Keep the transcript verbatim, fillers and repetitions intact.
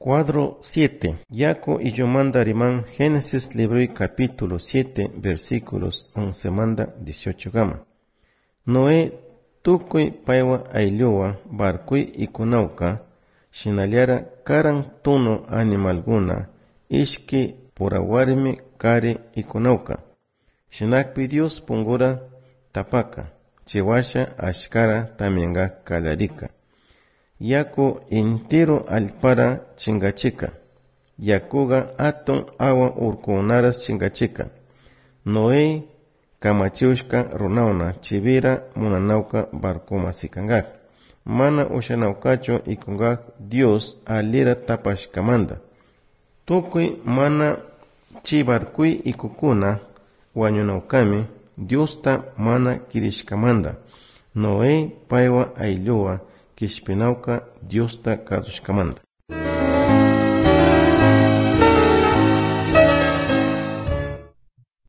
Cuadro siete. Yaco y yo manda riman Génesis libro y capítulo siete versículos once manda dieciocho gama. Noé tukuy paiwa aylluwa barkuy ikunauka shinaliara karan tuno animalguna ishki purawarmi kari ikunauka. Shinakpi Dios pungura tapaka chiwasha ashkara tamianga kalarika. Yaku intiro alpara chingachika. Yakuga aton awa urkunaras chingachika. Noé kamachiushka runauna chivira munanauka barkumasikangak. Mana ushanaukacho ikungak Dios alira tapashkamanda. Tukuy mana chibarkuy ikukuna wañunaukami Diosta mana kirishkamanda. Noé paiwa aylluwa kishpinauka Diosta kadushkamanda.